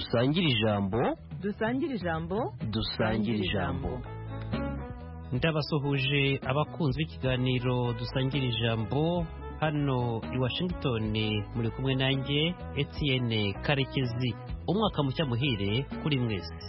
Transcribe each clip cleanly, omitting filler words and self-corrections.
dusangire ijambo dusangire ijambo. ndabasuhuje abakunzi b'ikiganiro dusangira ijambo hano i Washington, muri kumwe nanjye Etienne Karekezi. Umwaka mushya muhire kuri mwese.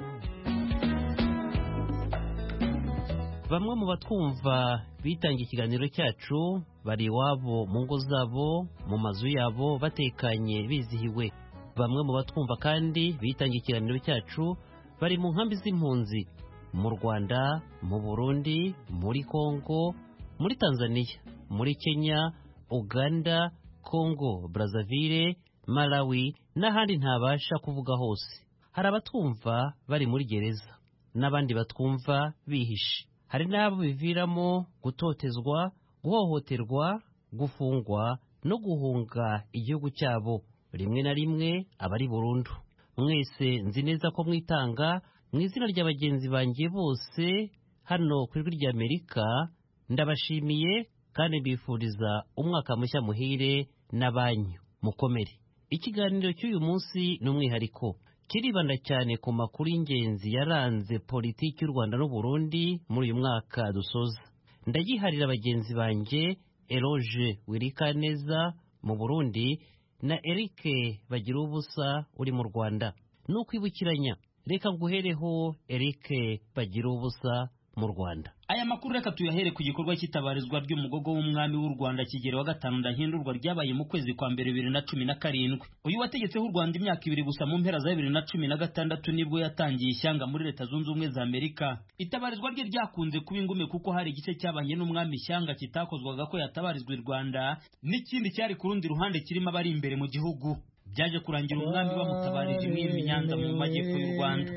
Bamwe mu batwumva bitangiye ikiganiro cyacu bari iwabo mu ngo zabo, mu mazu yabo batekanye bizihiwe. Bamwe mu batwumva kandi bitangiye ikiganiro cyacu bari mu nkambi z'impunzi mu Rwanda, mu Burundi, muri Kongo, muri Tanzania, muri Kenya, Uganda, Kongo, Brazzaville, Malawi n'ahandi ntabasha kuvuga hose. Hari abatwumva bari muri gereza n'abandi batwumva bihishe. Hari n'abo biviramo gutotezwa, guhohoterwa, gufungwa no guhunga igihugu cyabo, rimwe na rimwe abari burundu. Mwese nzi neza ko mwitanga. Mu izina rya bagenzi banjye bose hano ku Ijwi ry'Amerika ndabashimiye kandi mbifuriza umwaka mushya muhire n'abanyu mukomere. Ikiganiro cy'uyu munsi ni umwihariko, kiribanda cyane ku makuru y'ingenzi yaranze politiki y'u Rwanda n'u Burundi muri uyu mwaka dusoza. Ndagiharira bagenzi banjye Eloge Wirikaneza mu Burundi na Eric Bagiruwubusa uri mu Rwanda. Nukwibukiranya, reka nguhereho Eric Bagiruwubusa mu Rwanda. Aya makuru reka tuyahere ku gikorwa cy'itabarizwa ry'umugogo w'umwami w'u Rwanda Kigeli wa gatanu Ndahindurwa ryabaye mu kwezi kwa mbere 2017. Uyu wategetse u Rwanda imyaka 2 gusa mu mpera za 2016 nibwo yatangiye ishyanga muri Leta Zunze Ubumwe za Amerika. Itabarizwa rye ryakunze kuba ingume kuko hari igice cyabanye n'umwami ishyanga kitakozwaga ko yatabarizwa i Rwanda, n'ikindi cyari ku rundi ruhande kirimo abari imbere mu gihugu. Byaje kurangira umwami bamutabarije imwe Nyanza mu majyepfo y'u Rwanda.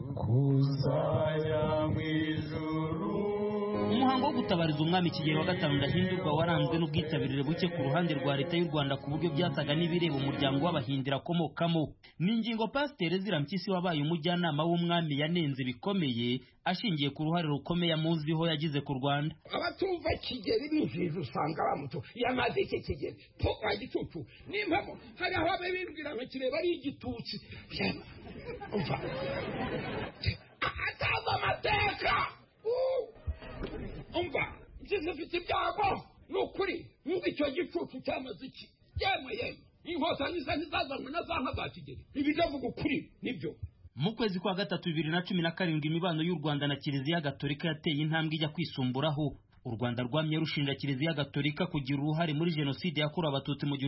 Umuhango wo gutabariza umwami Kigeli wa gatanu Ndahindurwa waranzwe n'ubwitabirire buke ku ruhande rwa Leta y'u Rwanda ku buryo byasaga n'ibireba umuryango w'Abahindira akomokamo. Ni ingingo Pasiteri Ezira Mpyisi wabaye umujyanama w'umwami yanenze bikomeye, ashingiye ku ruhare rukomeye amuziho yagize ku Rwanda. Abatumva Kigeli n'ijiji usanga bamuto yamaze iki Kigeli po agitutu n'impamo hari aho abibwira ngo kireba ari igitutsi umva ataza amateka umva zifite ibyago n'ukuri icyo gicucu cyamaze iki yemwe inkotanyi zizazanwe na za nka za Kigeli ibidavuga ukuri nibyo. Mu kwezi kwa gatatu 2017 imibano y'u Rwanda na Kiliziya Gatolika yateye intambwe ijya kwisumburaho. U Rwanda rwamye rushinja Kiliziya Gatolika kugira uruhare muri jenoside yakorewe Abatutsi mu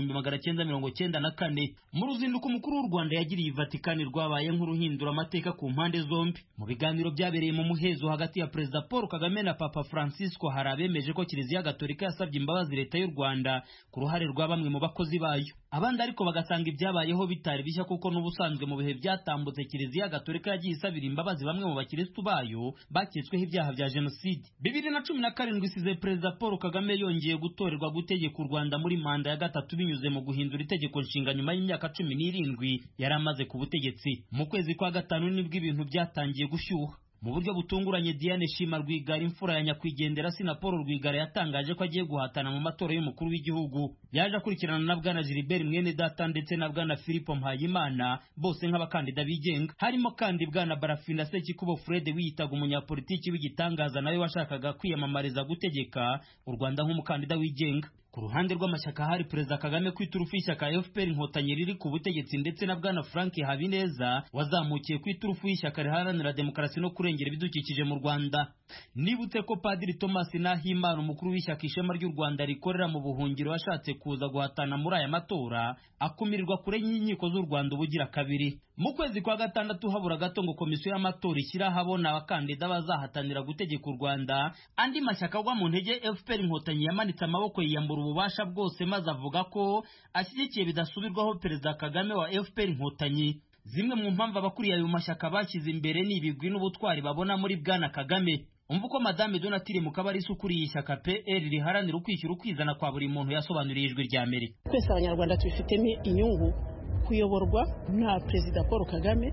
1994. Mu ruzinduko mukuru w'u Rwanda yagiriye Vatikani rwabaye nk'uruhindura amateka ku mpande zombi. Mu biganiro byabereye mu muhezo hagati ya Perezida Paul Kagame na Papa Francisco, hari abemeje ko Kiliziya Gatolika yasabye imbabazi Leta y'u Rwanda ku ruhare rwa bamwe mu bakozi bayo. Abandi ariko bagasanga ibyabayeho bitari bishya kuko n'ubusanzwe mu bihe byatambutse Kiliziya Gatolika yagiye isabira imbabazi bamwe mu bakirisitu bayo baketsweho ibyaha bya jenoside. 2017 isize Perezida Paul Kagame yongeye gutorerwa gutegeka u Rwanda muri manda ya gatatu binyuze mu guhindura itegeko nshinga nyuma y'imyaka 17 yari amaze ku butegetsi. Mu kwezi kwa gatanu nibwo ibintu byatangiye gushyuha. Mu buryo butunguranye, Diane Shima Rwigara, imfura ya nyakwigendera Sina Paul Rwigara, yatangaje ko agiye guhatana mu matora y'umukuru w'igihugu. Yaje akurikirana na Bwana Gilbert Mwenedata ndetse na Bwana Philippe Mpayimana, bose nk'abakandida bigenga. Harimo kandi Bwana Barafinda Sekikubo Fred wiyitaga umunyapolitiki w'igitangaza nawe washakaga kwiyamamariza gutegeka u Rwanda nk'umukandida wigenga. Ku ruhande rw'amashyaka hari Perezida Kagame ku iturufu y'ishyaka FPR Inkotanyi riri ku butegetsi ndetse na Bwana Frank Habineza wazamukiye ku iturufu y'ishyaka riharanira demokarasi no kurengera ibidukikije mu Rwanda. Nibutse ko Padiri Thomas Nahimana, umukuru w'ishyaka Ishema ry'u Rwanda rikorera mu buhungiro, washatse kuza guhatana muri aya matora akumirirwa kure y'inkiko z'u Rwanda ubugira kabiri. Mu kwezi kwa gatandatu habura gato ngo komisiyo y'amatora ishyira habona abakandida bazahatanira gutegeka u Rwanda, andi mashyaka agwa mu ntege FPR Inkotanyi yamanitse amaboko yiyambura ububasha bwose maze avuga ko ashyigikiye bidasubirwaho Perezida Kagame wa FPR Inkotanyi. Zimwe mu mpamvu abakuriye ayo mashyaka bashyize imbere ni ibigwi n'ubutwari babona muri Bwana Kagame. Umva uko Madame Donatille Mukabarisa ukuriye ishyaka PL riharanira ukwishyura ukwizana kwa buri muntu yasobanuriye Ijwi ry'Amerika. Twese abanyarwanda tubifitemo inyungu kuyoborwa na Perezida Paul Kagame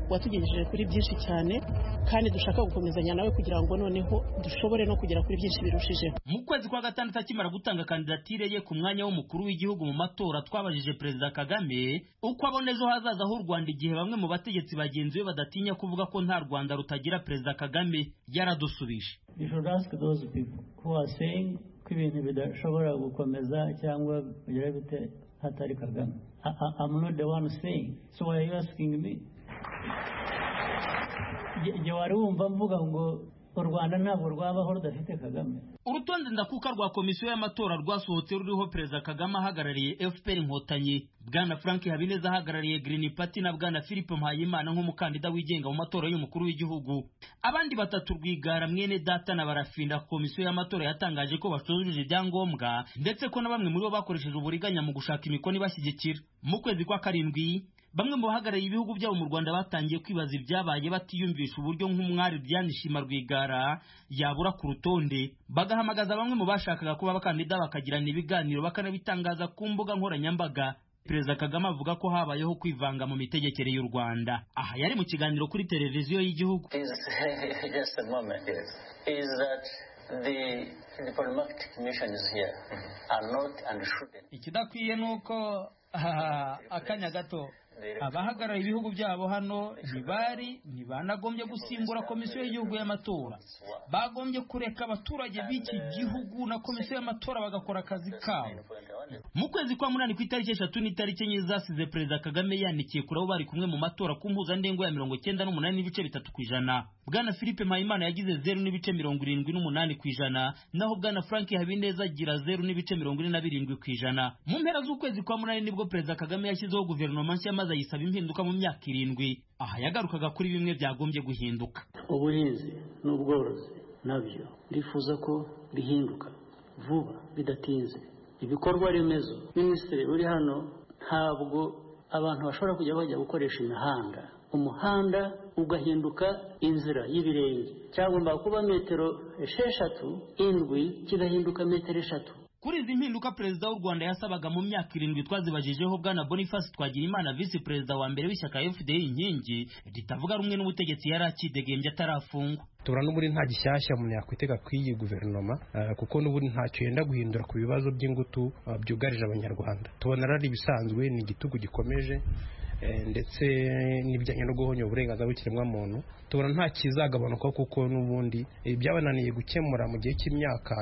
watugejeje kuri byinshi cyane kandi dushaka gukomezanya nawe kugira ngo noneho dushobore no kugera kuri byinshi birushijeho. Mu kwezi kwa gatandatu akimara gutanga kandidatire ye ku mwanya w'umukuru w'igihugu mu matora, twabajije Perezida Kagame uko abona ejo hazaza h'u Rwanda igihe bamwe mu bategetsi bagenzi be badatinya kuvuga ko nta Rwanda rutagira Perezida Kagame. Yaradusubije. You should ask those people who are saying ko ibintu bidashobora gukomeza cyangwa kugira bite hatari Kagame. I'm not the one saying. So why are you asking me? Je wari wumva mvuga ngo u Rwanda ntabwo rwabaho rudafite Kagame. Urutonde ndakuka rwa komisiyo y'amatora rwasohotse ruriho Perezida Kagame ahagarariye FPR Inkotanyi, Bwana Frank Habineza ahagarariye Green Party na Bwana Philippe Mpayimana nk'umukandida wigenga mu matora y'umukuru w'igihugu. Abandi batatu Rwigara mwene data na Barafinda, komisiyo y'amatora yatangaje ko bashojije ibyangombwa ndetse ko na bamwe muri bo bakoresheje uburiganya mu gushaka imikono ibashyigikira. Mu kwezi kwa karindwi bamwe mu bahagarariye ibihugu byabo mu Rwanda batangiye kwibaza ibyabaye batiyumvisha uburyo nk'umwari Diane Shima Rwigara yabura ku rutonde, bagahamagaza bamwe mu bashakaga kuba abakandida bakagirana ibiganiro bakanabitangaza ku mbuga nkoranyambaga. Perezida Kagame avuga ko habayeho kwivanga mu mitegekere y'u Rwanda. Aha yari mu kiganiro kuri televiziyo y'igihugu. The diplomatic missions here are not and shouldn't. Ikidakwiye nuko akanya gato abahagarariye ibihugu byabo hano ntibanagombye gusimbura komisiyo y'igihugu y'amatora. Bagombye kureka abaturage b'iki gihugu na komisiyo y'amatora bagakora akazi kabo. Mu kwezi kwa munani ku itariki 3 n'itariki 4 zasize Perezida Kagame yandikiye kuri abo bari kumwe mu matora ku mpuzandengo ya 98.3%. Bwana Philippe Mpayimana yagize 0.78%, naho Bwana Frank Habineza agira 0.47%. Mu mpera z'ukwezi kwa munani nibwo Perezida Kagame yashyizeho guverinoma nshya maze ayisaba impinduka mu myaka 7. Aha yagarukaga kuri bimwe byagombye guhinduka. Ubuhinzi n'ubworozi nabyo ndifuza ko bihinduka vuba bidatinze. Ibikorwa remezo, minisitiri uri hano, ntabwo abantu bashobora kujya bajya gukoresha imihanda. Umuhanda ugahinduka inzira y'ibirenge, cyangwa kuba metero 6, indwi kigahinduka metero 3. Kuri izi mpinduka Perezida w'u Rwanda yasabaga mu myaka 7 twazibajijeho Bwana Boniface Twagirimana, Vice Perezida wa mbere w'ishyaka FDL inkingi ritavuga rumwe n'ubutegetsi, yari akidegembye atarafungwa. Tubura n'uburi nta gishyashya umuntu yakwitega kw'iyi guverinoma kuko n'uburi ntacyo yenda guhindura ku bibazo by'ingutu byugarije Abanyarwanda. Tubona ari ibisanzwe, ni igitugu gikomeje ndetse n'ibijyanye no guhonya uburenganzira bw'ikiremwamuntu. Tubona nta kizagabanuka kuko n'ubundi byabananiye gukemura mu gihe cy'imyaka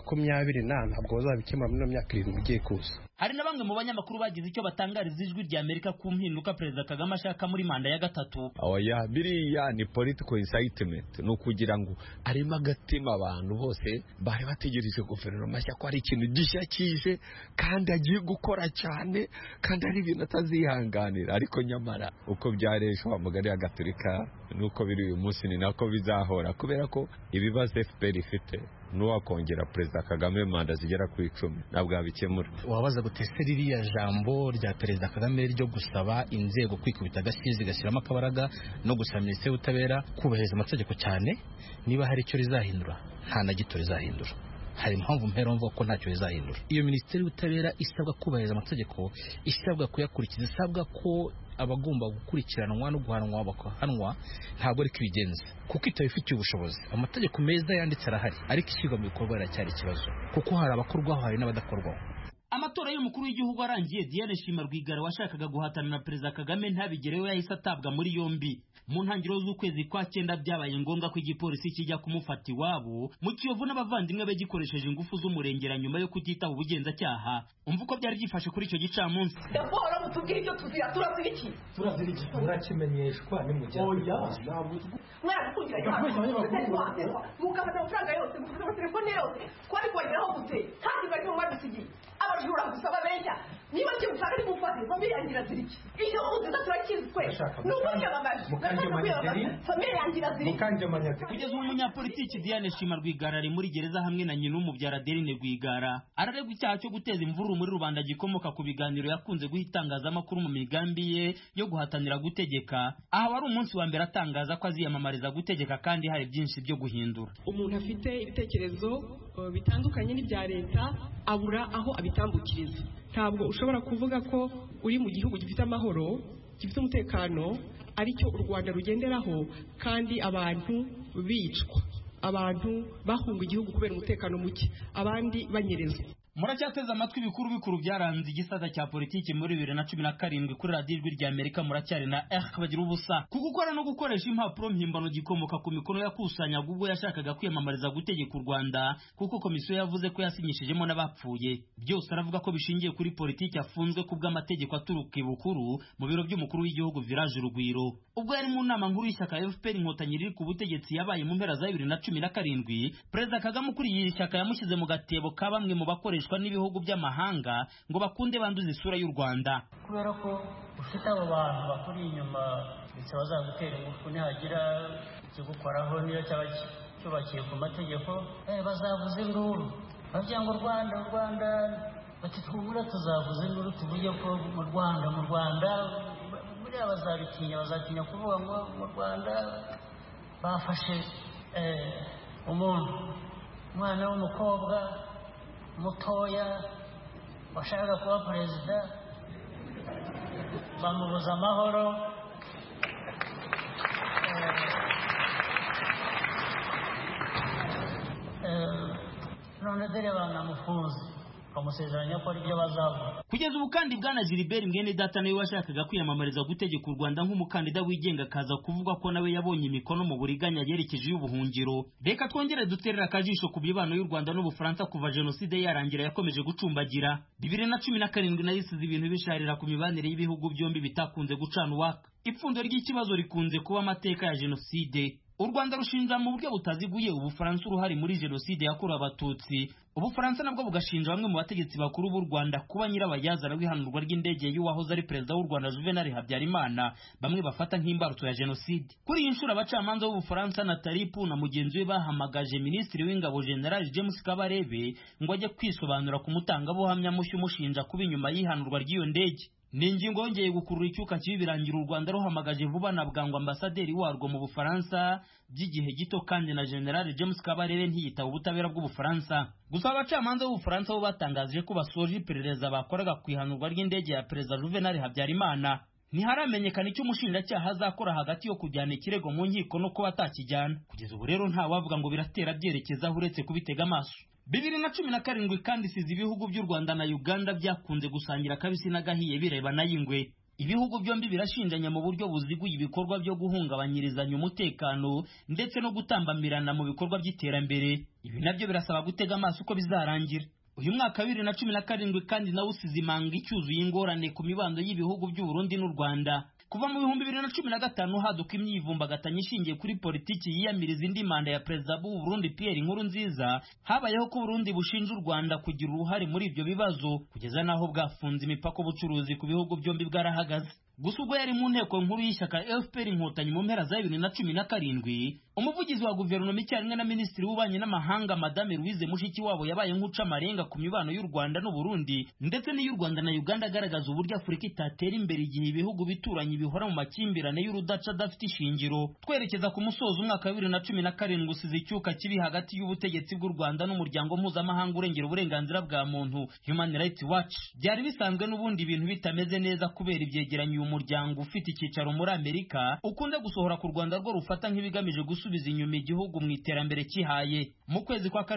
20 ntabwo bazabikemura muri myaka 7 igiye kuza. Hari na bamwe mu banyamakuru bagize icyo batangariza Ijwi rya Amerika ku mpinduka Perezida Kagame ashaka muri manda ya gatatu. Oya, biriya ni political incitement, no kugira ngo arimo agatima abantu bose bari bategereje guverinoma nshya ko ari ikintu gishya kije kandi agiye gukora cyane kandi ari ibintu atazihanganira. Ariko nyamara uko byareshwa mugari ya Gatolika nuko biri uyu munsi ni nako bizahora, kubera ko ibibazo FPR ifite n'uwakongera Perezida Kagame manda zigera ku 10 ntabwo abikemura. Wabaza gutesera iriya jambo rya Perezida Kagame ryo gusaba inzego kwikubita agashyizi gashyiramo akabaraga no gusaba Minisiteri y'Ubutabera kubahiriza amategeko cyane, niba hari icyo rizahindura nta na gito rizahindura. Hari impamvu mpera mvuga ko ntacyo bizahindura. Iyo Minisiteri y'Ubutabera isabwa kubahiriza amategeko, isabwa kuyakurikiza, isabwa ko abagomba gukurikiranwa no guhanwa bakahanwa, ntabwo ari kibigenza kuko itabifitiye ubushobozi. Amategeko meza yanditse arahari, ariko ishyirwa mu bikorwa iracyari ikibazo kuko hari abakorwaho hari n'abadakorwaho. Amatora y'umukuru w'igihugu arangiye, Diane Shima Rwigara washakaga guhatana na Perezida Kagame ntabigereho yahise atabwa muri yombi. Mu ntangiriro z'ukwezi kwa 9 byabaye ngombwa ko igipolisi kijya kumufata iwabo mu Kiyovu n'abavandimwe be gikoresheje ingufu z'umurengera nyuma yo kutitaba ubugenzacyaha. Umva uko byari byifashe kuri icyo gicamunsi. Raporo mutubwire icyo tuzira, turazira iki murakimenyeshwa nimujya. Mukafata amafaranga yose, mukafata amatelefone yose, twari kubageraho gute kandi bari mu madusigiye abajura gusaba benshi. Niba cyo ushaka ni mufate famille yangira ziriki iyo uziza turakizi twe nuko cyabagaje famille yangira ziriki. Kugeza umunyapolitiki Diane Shima Rwigara ari muri gereza hamwe na nyina umubyara Adeline Rwigara araregwa icyaha cyo guteza imvururu muri rubanda gikomoka ku biganiro yakunze guha itangazamakuru mu migambi ye yo guhatanira gutegeka. Aha wari umunsi wa mbere atangaza ko aziyamamariza gutegeka kandi hari byinshi byo guhindura. Umuntu afite ibitekerezo bitandukanye n'ibya leta abura aho abitambukiriza. Ntabwo ushobora kuvuga ko uri mu gihugu gifite amahoro gifite umutekano aricyo u Rwanda rugenderaho, kandi abantu bicwa, abantu bahunga igihugu kubera umutekano muke, abandi banyerezwa. Muracyateze amatwi ibikuru bikuru byaranze igisata cya politiki muri 2017 kuri radiyo Ijwi rya Amerika. Muracyari na bagira ubusa ku gukora no gukoresha impapuro mpimbano gikomoka ku mikono yakusanyaga ubwo yashakaga kwiyamamariza gutegeka u Rwanda, kuko komisiyo yavuze ko yasinyishijemo n'abapfuye. Byose aravuga ko bishingiye kuri politiki afunzwe ku bw'amategeko aturuka ibukuru mu biro by'umukuru w'igihugu Village Urugwiro. Ubwo yari mu nama nkuru y'ishyaka FPR Inkotanyi riri ku butegetsi yabaye mu mpera za 2017, Perezida Kagame kuri iyi shyaka yamushyize mu gatebo ka bamwe mu bakoresha n'ibihugu by'amahanga ngo bakunde banduza isura y'u Rwanda. Kubera ko ufite abo bantu bakuri inyuma ndetse bazagutera ingufu nihagira ikigukoraho niyo cyaba cyubakiye ku mategeko, bazavuza induru bavuga ngo u Rwanda bati twumura tuzavuza induru tuvuge ko mu Rwanda buriya bazatinya kuvuga ngo mu Rwanda bafashe umwana w'umukobwa mutoya washaka kuba perezida bamubuza amahoro, none dore banamufunze bamusezeranya ko aribyo bazavuga. Kugeza ubu kandi Bwana Gilbert Mwenedata nawe washakaga kwiyamamariza gutegeka u Rwanda nk'umukandida wigenga akaza kuvuga ko nawe yabonye imikono mu buriganya yerekeje y'ubuhungiro. Reka twongere duterera akajisho ku mibano y'u Rwanda n'Ubufaransa kuva jenoside yarangira yakomeje gucumbagira. 2017 nayo isize ibintu bisharira ku mibanire y'ibihugu byombi bitakunze gucana uwaka. Ipfundo ry'ikibazo rikunze kuba amateka ya jenoside. U Rwanda rushinja mu buryo butaziguye Ubufaransa uruhare muri jenoside yakorewe Abatutsi. Ubufaransa nabwo bugashinja bamwe mu bategetsi bakuru b'u Rwanda kuba nyirabayazana w'ihanurwa ry'indege y'uwahoze ari perezida w'u Rwanda Juvenal Habyarimana, bamwe bafata nk'imbarutso ya jenoside. Kuri iyi nshuro abacamanza b'Ubufaransa na Taripu na mugenzi we bahamagaje Minisitiri w'Ingabo General James Kabarebe ngo ajye kwisobanura ku mutangabuhamya mushya umushinja kuba inyuma y'ihanurwa ry'iyo ndege. Ni ingingo yongeye gukurura icyuka kibi birangira u Rwanda ruhamagaje vuba na bwangu ambasaderi warwo mu Bufaransa by'igihe gito, kandi na General James Kabarebe ntiyitaba ubutabera bw'Ubufaransa. Gusa abacamanza b'Ubufaransa bo batangaje ko basoje iperereza bakoraga ku ihanurwa ry'indege ya Perezida Juvenal Habyarimana. Ntiharamenyekana icyo umushinjacyaha azakora hagati yo kujyana ikirego mu nkiko no kuba atakijyana. Kugeza ubu rero nta wavuga ngo biratera byerekeza uretse kubitega amaso. 2017 kandi isize ibihugu by'u Rwanda na Uganda byakunze gusangira kabisi n'agahiye birebana y'ingwe. Ibihugu byombi birashinjanya mu buryo buziguye ibikorwa byo guhungabanyirizanya umutekano ndetse no gutambamirana mu bikorwa by'iterambere. Ibi nabyo birasaba gutega amaso uko bizarangira. Uyu mwaka 2017 kandi nawo usize imanga icyuzuye ingorane ku mibando y'ibihugu by'u Burundi n'u Rwanda. Kuva mu 2015 haduka imyivumbagatanyo ishingiye kuri politiki yiyamiriza indi manda ya perezida w'u Burundi Pierre Nkurunziza. Habayeho ko Burundi bushinja u Rwanda kugira uruhare muri ibyo bibazo, kugeza naho bwafunze imipaka ubucuruzi ku bihugu byombi bwarahagaze. Gusa ubwo yari mu nteko nkuru y'ishyaka FPR Inkotanyi mu mpera za 2017, umuvugizi wa guverinoma icyarimwe na minisitiri w'ububanyi n'amahanga Madame Louise Mushikiwabo yabaye nk'uca amarenga ku mibano y'u Rwanda n'u Burundi ndetse n'iy'u Rwanda na Uganda, agaragaza uburyo Afurika itatera imbere igihe ibihugu bituranye bihora mu makimbirane y'urudaca adafite ishingiro. Twerekeza ku musozo umwaka wa 2017 usize icyuka kibi hagati y'ubutegetsi bw'u Rwanda n'umuryango mpuzamahanga urengera uburenganzira bwa muntu Human Rights Watch. Byari bisanzwe n'ubundi ibintu bitameze neza kubera ibyegeranyo umuryango ufite icyicaro muri Amerika ukunda gusohora ku Rwanda rwo rufata nk'ibigamije gusubiza inyuma igihugu mu iterambere kihaye. Mu kwezi kwa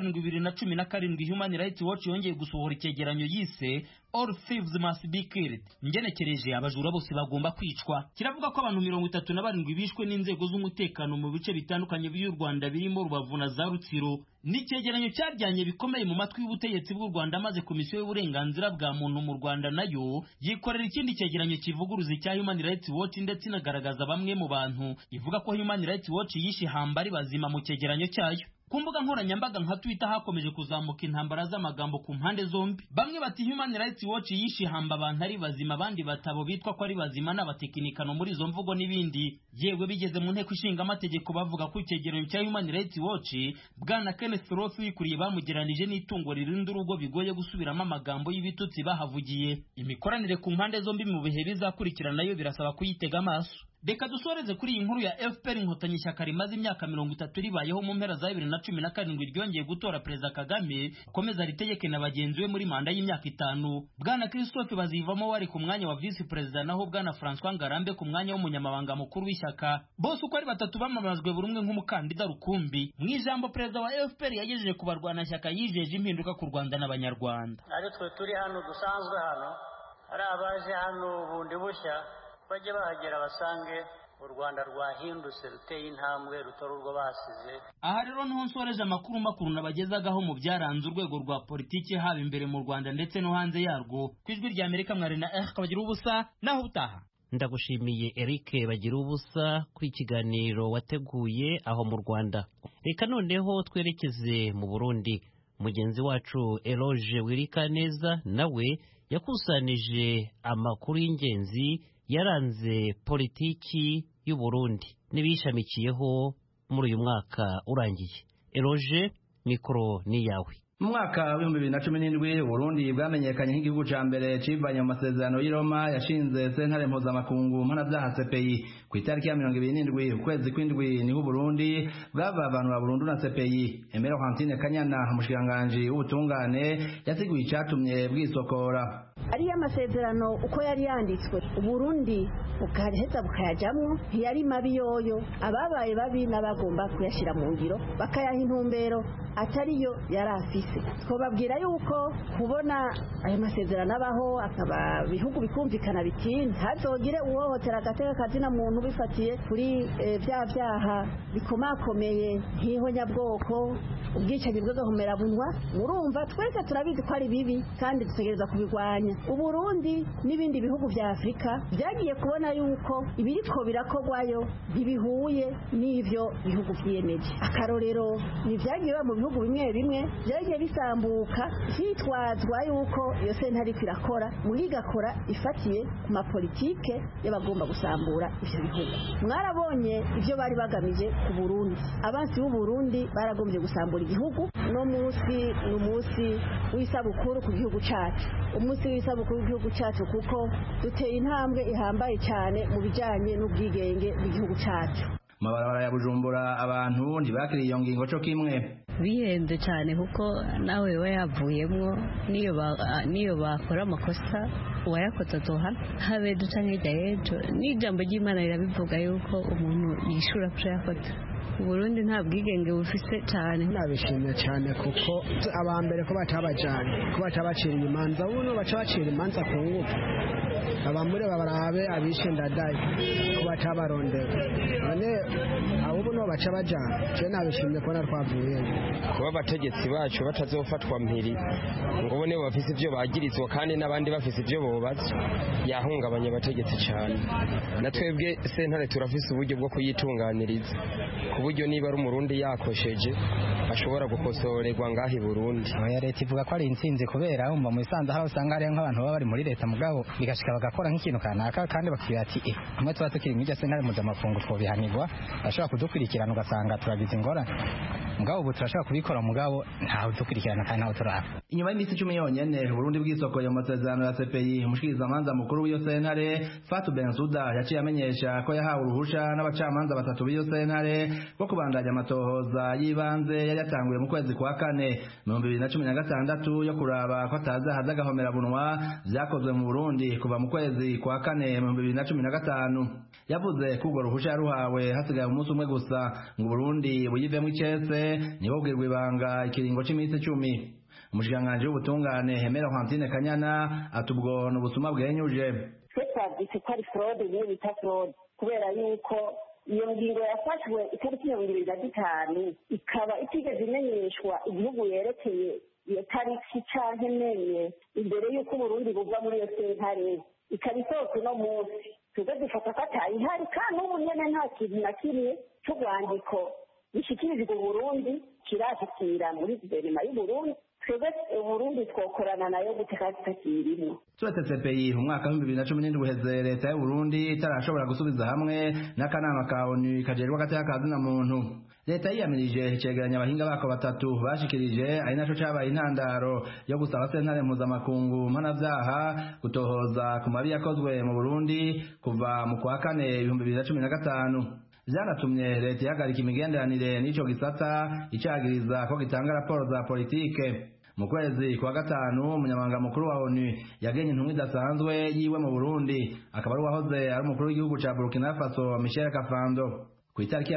2017 Human Rights Watch yongeye gusohora icyegeranyo yise All thieves must be killed. Ngenekereje abajura bose bagomba kwicwa. Kiravuga ko abantu 37 bishwe n'inzego z'umutekano mu bice bitandukanye by'u Rwanda birimo Rubavu na za Rutsiro. N'icyegeranyo cyaryanye bikomeye mu matwi y'ubutegetsi bw'u Rwanda, maze komisiyo y'uburenganzira bwa muntu mu Rwanda nayo yikorera ikindi cyegeranyo kivuguruza cya Human Rights Watch ndetse inagaragaza bamwe mu bantu ivuga ko Human Rights Watch yishe hambari bazima mu cyegeranyo cyayo. Ku mbuga nkoranyambaga nka Twitter hakomeje kuzamuka intambara z'amagambo ku mpande zombi. Bamwe bati Human Rights Watch yishe hamba abantu ari bazima, abandi batabo bitwa ko ari bazima n'abatekinikano muri izo mvugo n'ibindi. Yewe bigeze mu nteko ishinga amategeko bavuga ko icyegeranyo cya Human Rights Watch Bwana Kenneth Roth wikuriye bamugeranije n'itungo ririnda urugo bigoye gusubiramo amagambo y'ibitutsi bahavugiye. Imikoranire ku mpande zombi mu bihe bizakurikira nayo birasaba kuyitega amaso. Reka dusoreze kuri iyi nkuru ya FPR Inkotanyi, ishyaka rimaze imyaka 30 ribayeho mu mpera za 2017 ryongeye gutora Perezida Kagame komeza ritegeke na bagenzi we muri manda y'imyaka 5. Bwana Christophe Bazivamo wari ku mwanya wa vice president, naho Bwana François Ngarambe ku mwanya w'umunyamabanga mukuru w'ishyaka. Bose uko ari batatu bamamajwe buri umwe nk'umukandida rukumbi. Mu ijambo Perezida wa FPR yagejeje ku barwanashyaka yijeje impinduka ku Rwanda n'Abanyarwanda. Ari twe turi hano dusanzwe hano, ari abaje hano bundi bushya bajye bahagera basange u Rwanda rwahindutse ruteye intambwe rutari urwo basize. Aha rero niho nsoreje amakuru makuru nabagezagaho mu byaranze urwego rwa politiki haba imbere mu Rwanda ndetse no hanze yarwo. Kwijwi rya Amerika mwari na Bagira ubusa naho utaha. Ndagushimiye Eric Bagira ubusa kuri ikiganiro wateguye aho mu Rwanda. Reka noneho twerekeze mu Burundi. Mugenzi wacu Eloge Wirikaneza nawe yakusanije amakuru y'ingenzi yaranze politiki y'u Burundi n'ibishamikiyeho muri uyu mwaka urangiye. Eloge, mikoro ni yawe. Mu mwaka wa 2017 Burundi bwamenyekanye nk'igihugu ca mbere civanye mu masezerano y'i Roma yashinze sentare mpuzamakungu mpanavyaha CPI ku itariki ya 27 ukwezi kw'indwi niho Burundi bwavavanura Burundu na CPI. Emero Hantine Kanyana umushikiranganji w'ubutungane yasiguye icatumye bwisokora. Ariya masezerano uko yari yanditswe Burundi ukaheza bukayajamwo ntiyari mabi yoyo, ababaye babi n'abagomba kuyashira mu ngiro bakayaha intumbero atariyo yari afise. Twobabwira yuko kubona ayo masezerano abaho akaba bihugu bikumvikana biti ntazogire uhohotera agateka kazina muntu bifatiye kuri vya vyaha bikomakomeye nk'ihonyabwoko, ubwicanyi bw'agahomerabunwa. Murumva twese turabizi ko ari bibi kandi dutegereza kubigwanya. Uburundi n'ibindi bihugu vya Afrika byagiye kubona yuko ibiriko birakogwayo ntibihuye n'ivyo bihugu vyiyemeje. Akarorero ni vyagiye mu bihugu bimwe bimwe byagiye bisambuka hitwazwa yuko iyo sentare irakora mugigakora ifatiye ku mapolitike y'abagomba gusambura ivyo bihugu. Mwarabonye ivyo bari bagamije ku Burundi. Abansi b'u Burundi baragombye gusambura igihugu. No musi w'isabukuru ku gihugu cacu, umunsi w'isabukuru w'igihugu cacu kuko duteye intambwe ihambaye cyane mu bijanye n'ubwigenge bw'igihugu cacu. Mabarabara ya Bujumbura abantu ntibakiriye iyo ngingo cyo kimwe. Bihenze cyane kuko nawe we yavuyemwo niyo bakora amakosa uwayakototoha habe duca nk'ijya y'ejo n'ijambo ry'Imana rirabivuga yuko umuntu yishura kuyakota. Burundi nta bwigenge bufise cyane. Nabishimye cyane kuko abambere ko batabaciriye imanza buno baca bacira imanza ku ngufu. Abamure babarabe abishindadaye ko batabarondera. None abo buno baca bajana. Je nabishimye ko natwavuye. Kuba abategetsi bacu batazofatwa mpiri ngo bone bafise ivyo bagirizwa kandi n'abandi bafise ivyo bobaza yahungabanya abategetsi cyane. Natwebwe sentare turafise uburyo bwo kuyitunganiriza ku buryo niba ari umurundi yakosheje ashobora gukosorerwa ngahi Burundi. Oya, leta ivuga ko ari intsinzi kubera umva mu isanze aho usanga ari nk'abantu baba bari muri leta mugabo bigashika bagakora nk'ikintu kanaka kandi bakira ati amwe tuba tukiri mu sentare mpuzamakungu twobihanirwa bashobora kudukurikirana ugasanga turagize ingorane mugabo ubu turashaka kubikora mugabo ntawe dukurikirana kandi ntawe turaba. Inyuma y'iminsi 10 yonyene Burundi bwisokoye mu masezerano ya CPI, umushikirizamanza mukuru w'iyo sentare Fatou Bensouda yaciye amenyesha ko yahawe uruhusha n'abacamanza batatu b'iyo sentare bwo kubandanya amatohoza y'ibanze yari yatanguye mu kwezi kwa kane 2016 yo kuraba ko atazahaza agahomerabunwa vyakozwe mu Burundi kuva mu kwezi kwa kane 2015. Yavuze ko urwo ruhusha yaruhawe hasigaye umunsi umwe gusa ngo Burundi buyivemo icese niho bwirwa ibanga ikiringo c'iminsi 10. Umushikiranganji w'ubutungane Emero Hantine Kanyana atubwo n'ubusuma bwenyuje. Twe twavyise ko ari fraude niyo bita fraude kubera yuko iyo ngingo yafashwe itariki 25 ikaba itigeze imenyeshwa igihugu yerekeye iyo tariki canke menye imbere y'uko Burundi buva muri iyo sentare ikaba isohoka no munsi tuze dufata ko atayihari kandi ubu nyene nta kintu na kimwe c'urwandiko bishikirijwe Burundi kirashikira muri guverinoma y'u Burundi twebwe Burundi twokorana nayo gute kandi tutakirimo. turetse CPI umwaka wa 2017 uheze leta y'u Burundi itarashobora gusubiza hamwe n'akanama ka ONU kajerwa gateka na muntu. Leta yiyamirije icegeranya abahinga bako batatu bashikirije ari naco cabaye intandaro yo gusaba sentare mpuzamakungu mpanavyaha gutohoza ku mabi yakozwe mu Burundi kuva mu kwa kane 2015. Vyanatumye leta ihagarika imigenderanire n'ico gisata icagiriza ko gitanga raporo za politike. Mu kwezi kwa gatanu umunyamabanga mukuru wa ONU yagenye intumwa idasanzwe yiwe mu Burundi akaba ari uwahoze ari umukuru w'igihugu ca Burkina Faso Michel Kafando. Ku itariki ya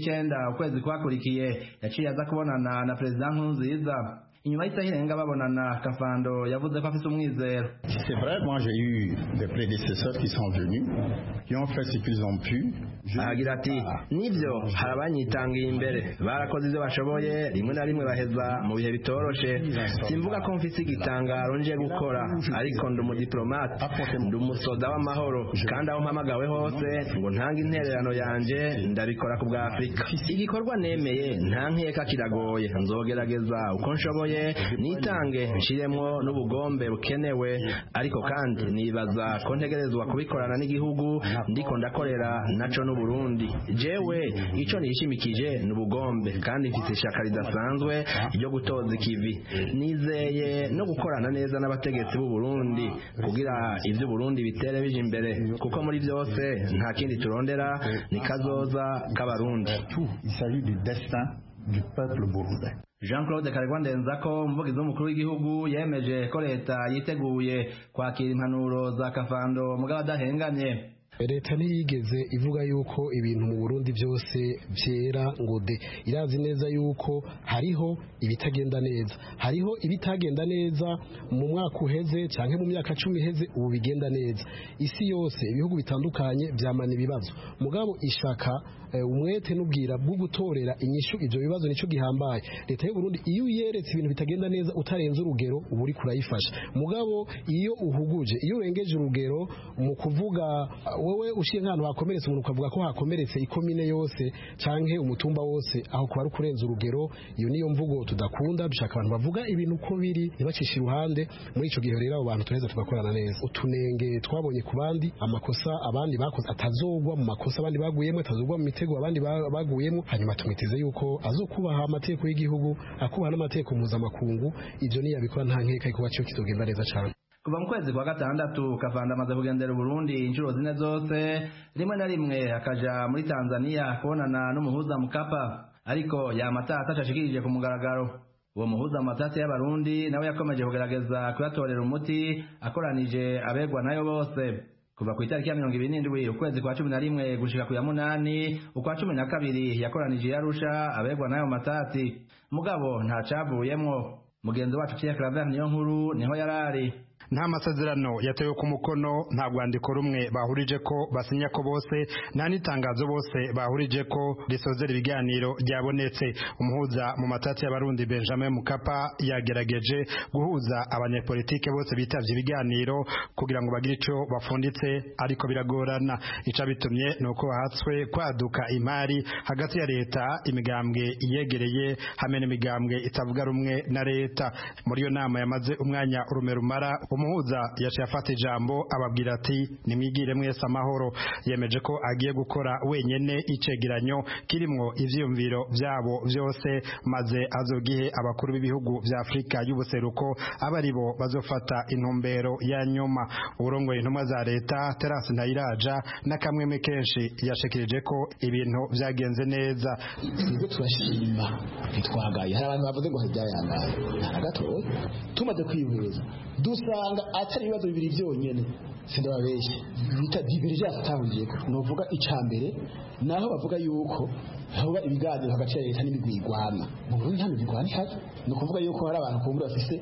29 ukwezi kwakurikiye yaciye aza kubonana na President Nkurunziza. Inyuma y'isaha irenga babonana Kafando yavuze ko afite umwizero. C'est vrai, moi j'ai eu des prédécesseurs qui sont venus, qui ont fait ce qu'ils ont pu. Agira ati nivyo harabanyitangiye imbere barakoze ivyo bashoboye rimwe na rimwe baheza mu bihe bitoroshe. Simvuga ko mfise igitangaro nje gukora ariko ndi umudiplomate ndi umusoda w'amahoro kandi aho mpamagawe hose ngo ntanga intererano yanje ndabikora ku bwa Afrika. Igikorwa nemeye nta nkeka kiragoye nzogerageza uko nshoboye nitange nshiremwo n'ubugombe bukenewe ariko kandi nibaza ko ntegerezwa kubikorana n'igihugu ndiko ndakorera naco Burundi. Jewe ico nishimikije n'ubugombe kandi mfite ishaka ridasanzwe ryo gutoza ikivi. Nizeye no gukorana neza n'abategetsi b'u Burundi kugira ivyo Burundi bitere bije imbere kuko muri byose nta kindi turondera ni kazoza k'abarundi. Il s'agit du destin du peuple burundais. Jean-Claude Karigwandenzako umuvugizi w'umukuru w'igihugu yemeje ko leta yiteguye kwakira impanuro za Kafando mugabo adahengamye. Leta ntiyigeze ivuga yuko ibintu mu Burundi byose byera ngo de irazi neza yuko hariho ibitagenda neza hariho ibitagenda neza mu mwaka uheze canke mu myaka 10 iheze ubu bigenda neza isi yose ibihugu bitandukanye byamana ibibazo mugabo ishaka umwete n'ubwira bwo gutorera inyishu ivyo bibazo nico gihambaye. Leta y'u Burundi iyo yeretse ibintu bitagenda neza utarenze urugero ubu uri kurayifasha mugabo iyo uhuguje iyo urengeje urugero mu kuvuga wowe ushiye nk'ahantu hakomeretse umuntu ukavuga ko hakomeretse ikomine yose canke umutumba wose aho kuba ari kurenza urugero iyo niyo mvugo tudakunda dushaka abantu bavuga ibintu uko biri ntibacishe iruhande. Muri ico gihe rero abo bantu tureza tugakorana neza utunenge twabonye ku bandi amakosa abandi bakoze atazogwa mu makosa abandi baguyemo atazogwa mu mitego abandi baguyemo hanyuma tumwiteze yuko azokubaha amategeko y'igihugu akubaha n'amategeko mpuzamakungu ivyo niyabikora nta nkeka yuko baciye kizogenda neza cane. Kuva mu kwezi kwa gatandatu Kavanda amaze kugendera Burundi inshuro zine zose rimwe na rimwe akaja muri Tanzania kubonana n'umuhuza Mkapa ariko yamata atashashikirije ku mugaragaro. Uwo muhuza matati y'abarundi nawe yakomeje kugerageza kuyatorera umuti akoranije abegwa nayo bose. Kuva ku itariki ya 27 ukwezi kwa 11 gushika ku ya 8 ukwa 12 yakoranije yarusha abegwa nayo matati mugabo nta cabuyemwo. Mugenzi wacu Pierre Claver niyo nkuru niho yarari. Nta masezerano yatewe ku mukono nta rwandiko rumwe bahurije ko basinya ko bose nta nitangazo bose bahurije ko risozera ibiganiro ryabonetse. Umuhuza mu matati y'abarundi Benjamin Mkapa yagerageje guhuza abanyepolitike bose bitavye ibiganiro kugira ngo bagire ico bafunditse ariko biragorana. Ica bitumye nuko hatswe kwaduka imari hagati ya leta imigambwe iyegereye hamwe n'imigambwe itavuga rumwe na leta. Muri yo nama yamaze umwanya urumerumara umuhuza yaciye afata ijambo ababwira ati nimwigire mwese amahoro. Yemeje ko agiye gukora wenyene icegeranyo kirimwo ivyumviro vyabo vyose maze azogihe abakuru b'ibihugu vya Afrika y'ubuseruko abaribo bazofata intumbero ya nyuma. Urongoye intumwa za leta Terence Ntayiraja na kamweme kenshi yashikirije ko ibintu vyagenze neza. Nibwo turashima ntitwagaye hari abantu bavuze ngo hajyayangaye nta gato tumaze kwihweza dusanga atari ibibazo bibiri byonyene sindababeshye bita divergence atahuriye novuga icambere naho bavuga yuko hoba ibiganiro hagati ya leta n'imigwi igwana mu Burundi nta migwi igwana ihari no kuvuga yuko hari abantu kumbura bafise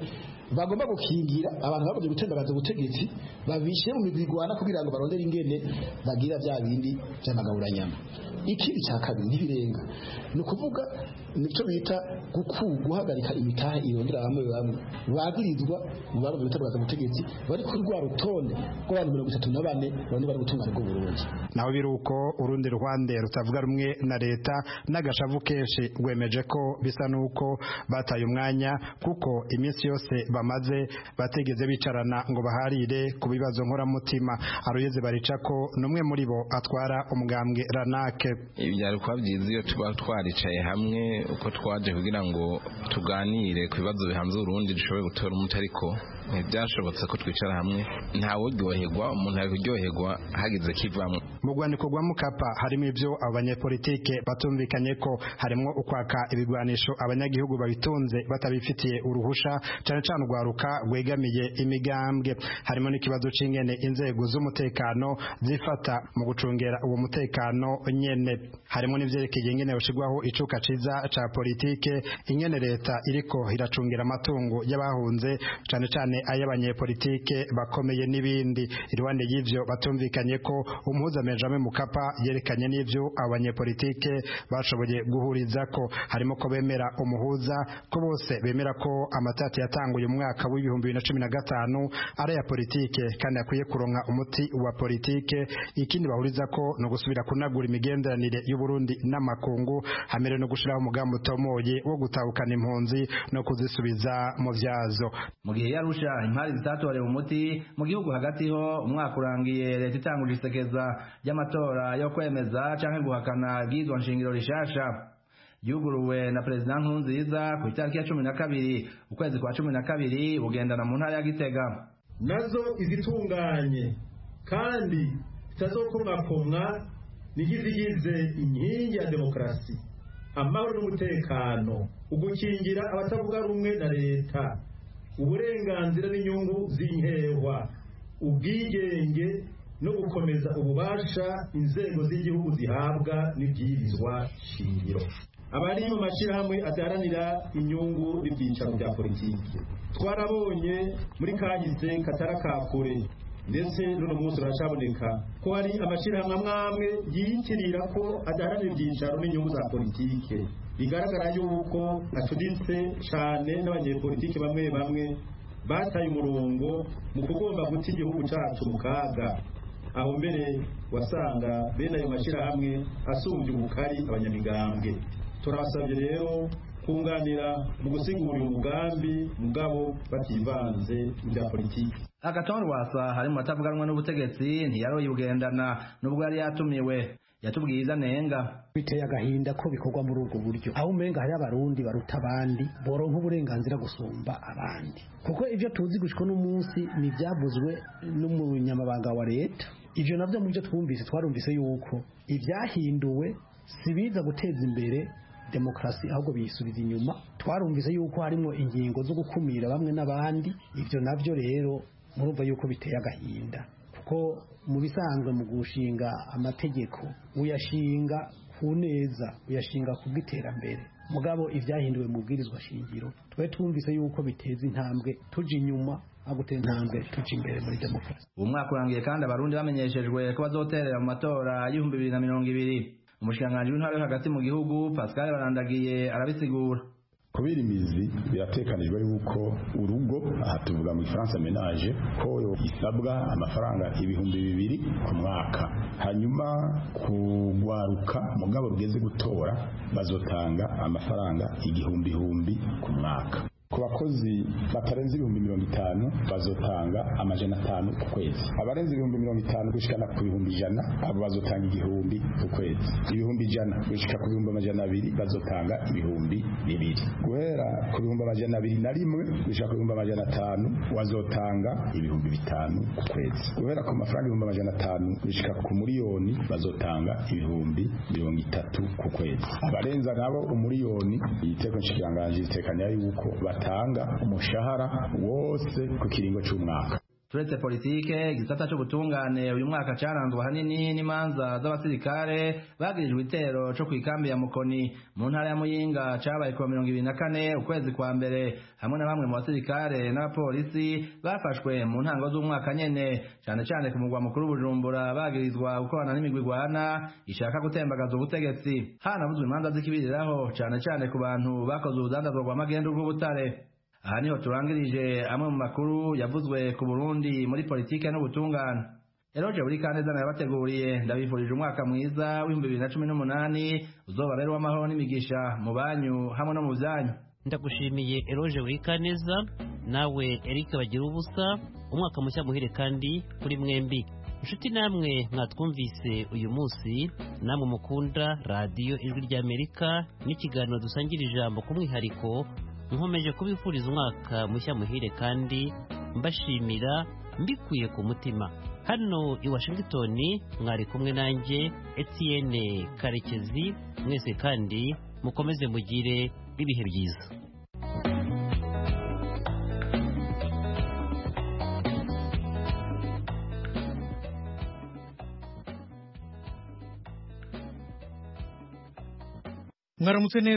bagomba gukingira abantu bagoje gutembagaza ubutegetsi babishe mu migwigwana kugira ngo barondere ingene bagira bya bindi by'amagaburanyama. Ikindi cya kabiri ntibirenga ni ukuvuga nicyo bita guhagarika imitahe irondera bamwe bagirizwa mu bagoje gutembagaza ubutegetsi bari kuri rwa rutonde rw'abantu 34 bane bari gutungana bwo Burundi. Naho biruko urundi ruhande rutavuga rumwe na leta n'agashavu kenshi rwemeje ko bisa nuko bataye umwanya kuko iminsi yose bamaze bategeze bicarana ngo baharire ku bibazo nkoramutima. Aroyeze Baricako numwe muri bo atwara umugambwe Ranake. Ibyari kwa byiza iyo tuba twaricaye hamwe uko twaje kugira ngo tuganire ku bibazo bihanze Burundi dushoboye gutora umuti, ariko byashobotse ko twicara hamwe ntawe uryoherwa, umuntu ari kuryoherwa hagize kivamwe. Mu rwandiko rwa Mukapa harimo ibyo abanyepolitike batumvikanye ko harimo ukwaka ibigwanisho abanyagihugu babitunze batabifitiye uruhusha, cyane cyane urwaruka rwegamiye imigambwe. Harimo n'ikibazo c'ingene inzego z'umutekano zifata mu gucungera uwo mutekano nyene. Harimo n'ivyerekeye ingene yoshigwaho icuka ciza ca politike, ingene leta iriko iracungira amatungo y'abahunze, cyane cyane ay'abanyepolitike bakomeye n'ibindi. Iruhande y'ivyo batumvikanye ko umuhuza Benjamin Mukapa yerekanye n'ivyo abanyepolitike bashoboye guhuriza ko harimo ko bemera umuhuza ko bose bemera ko amatati yatanguye mu mwaka w'2015 ari ya politike kandi akwiye kuronka umuti wa politike. Ikindi bahuriza ko no gusubira kunagura imigenderanire y'u Burundi n'amakungu, hamere no gushiraho umugambi utomoye wo gutahukana impunzi no kuzisubiza mu vyazo. Mu gihe yarusha impari zitatorewe umuti mu gihugu hagati ho umwaka urangiye leta itanguje isekeza ry'amatora yo kwemeza canke guhakana bwizwa nshingiro rishasha yuguruwe na President Nkurunziza ku itariki ya 12 ukwezi kwa 12 bugendana mu ntara ya Gitega. Nazo izitunganye kandi zitazokomwakomwa nigizigize inkingi ya demokrasi, amahoro n'umutekano, ugukingira abatavuga rumwe na leta, uburenganzira n'inyungu z'inkehwa, ubwigenge no gukomeza ububasha inzego z'igihugu zihabwa n'ibyirizwa shingiro. Abari mu mashyirahamwe adaharanira inyungu n'ibyicaro bya politiki twarabonye muri kahise katarakakure ndetse n'uno munsi uracaboneka ko hari amashyirahamwe amwe yiyitirira ko adaharanira ibyicaro n'inyungu za politiki, bigaragara yuko acuditse cyane n'abanyepolitiki bamwe bamwe bataye umurongo mu kugomba guta igihugu cyacu mu kaga. Aho mbere wasanga bene ayo mashyirahamwe asumbye ubukari abanyamigambwe. Turabasabye rero kunganira mu gusigura umugambi mugabo bativanze mu bya politiki. Agatonde wasa hari mu batavuganwa n'ubutegetsi ntiyaroye ugendana nubwo yari yatumiwe. Yatubwiza nenga biteye agahinda ko bikorwa muri ubwo buryo, aho umenga hari abarundi baruta abandi boronka uburenganzira gusumba abandi, kuko ivyo tuzi gushika n'umunsi ni byavuzwe n'umunyamabanga wa leta. Ivyo navyo mu byo twumvise twarumvise yuko ibyahinduwe sibiza guteza imbere demokrasi ahubwo biyisubiza inyuma. Twarumvise yuko harimo ingingo zo gukumira bamwe n'abandi. Ivyo navyo rero murumva yuko biteye agahinda, kuko mu bisanzwe mu gushinga amategeko uyashinga ku neza, uyashinga ku bw'iterambere. Mugabo ibyahinduwe mu bwirizwa shingiro twe twumvise yuko biteza intambwe tuja inyuma agutera intambwe tuja imbere muri demokrasi. Umwaka urangiye kandi abarundi bamenyeshejwe ko bazoterera mu matora y'2020. Umushikiranganji w'intara yo hagati mu gihugu Pascal Barandagiye arabisigura. Kubera imizi biratekanijwe yuko urugo aha tuvuga mu Faransa menage ko isabwa amafaranga 2,000 ku mwaka, hanyuma kugwaruka mugabo rugeze gutora bazotanga amafaranga 1,000 ku mwaka. Ku bakozi batarenze 50,000 bazotanga amajana 5 ku kwezi. Abarenze 50,000 gushikana ku 100 abo bazotanga 1,000 ku kwezi. 100 gushika ku 200 bazotanga 200. Guhera ku 201 gushika ku 500 wazotanga 500 ku kwezi. Guhera ku mafaranga 500 gushika ku miliyoni bazotanga 30,000 ku kwezi. Abarenza nabo umiliyoni iteko nshikiranganje itekanya yuko batanga umushahara wose ku kiringo cy'umwaka. turetse politike igisata c'ubutungane uyu mwaka caranzwe hanini n'imanza z'abasirikare bagirijwe itero co kw'ikambi ya Mukoni mu ntara ya Muyinga cabaye ku 24 ukwezi kwa mbere hamwe na bamwe mu basirikare n'abapolisi bafashwe mu ntango z'umwaka nyene cane cane ku mugwa mukuru Bujumbura bagirizwa gukorana n'imigwi igwana ishaka gutembagaza ubutegetsi hanavuzwe imanza z'ikibiriraho cane cane ku bantu bakoze urudandazwa rw'amagendo rw'ubutare. Aha niho turangirije amwe mu makuru yavuzwe ku Burundi muri politike n'ubutungane. Eroje buri kaneza nabateguriye ndabifurije umwaka mwiza w'2018 uzobabera w'amahoro n'imigisha mu banyu hamwe no mu byanyu. Ndagushimiye Eroje buri kaneza nawe Eric bagira ubusa umwaka mushya muhire kandi kuri mwembi. Inshuti namwe mwatwumvise uyu munsi namwe mukunda radio Ijwi ry'Amerika n'ikiganiro dusangira ijambo ku mwihariko nkomeje kubifuriza umwaka mushya muhire kandi mbashimira mbikuye ku mutima. Hano i Washington mwari kumwe nanjye Etienne Karekezi mwese kandi mukomeze mugire ibihe byiza. Mwaramutse neza.